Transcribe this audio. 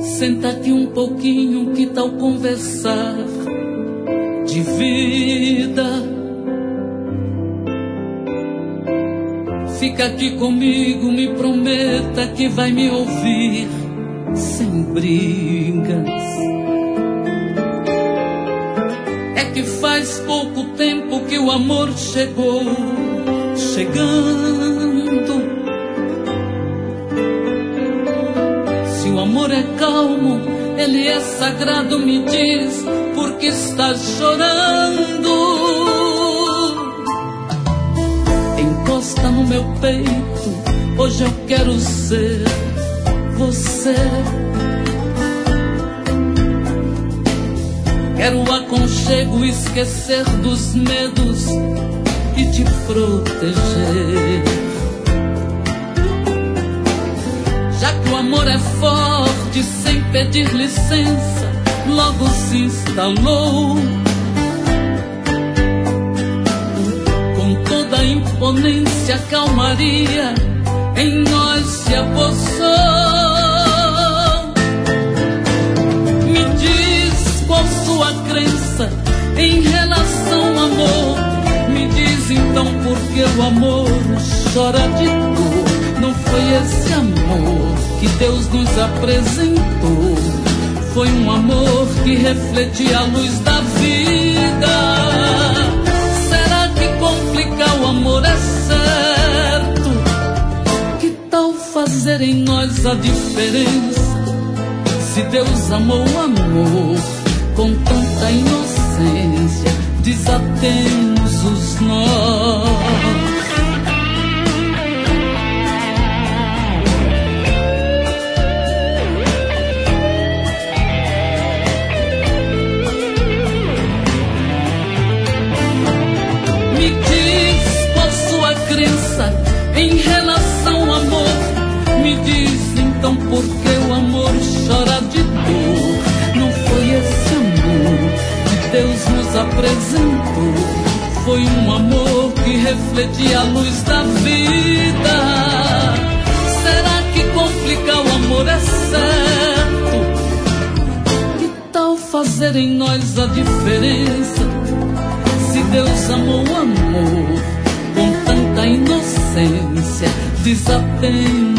Senta aqui um pouquinho, que tal conversar de vida? Fica aqui comigo, me prometa que vai me ouvir sem brigas. É que faz pouco tempo que o amor chegou, chegando. Se o amor é calmo, ele é sagrado, me diz, por que estás chorando? Encosta no meu peito, hoje eu quero ser você. Quero aconchego, esquecer dos medos e te proteger. Já que o amor é forte, sem pedir licença, logo se instalou. Com toda a imponência, calmaria, em nós se apossou. Me diz qual sua crença em relação ao amor. Me diz então por que o amor chora de dor. Não foi esse amor que Deus nos apresentou, foi um amor que refletia a luz da vida. Será que complicar o amor é certo? Que tal fazer em nós a diferença? Se Deus amou o amor com tanta inocência, desatemos os nós. Em relação ao amor, me diz então por que o amor chora de dor. Não foi esse amor que Deus nos apresentou, foi um amor que refletia a luz da vida. Será que complicar o amor é certo? Que tal fazer em nós a diferença? Se Deus amou o amor com tanta inocência, desatemos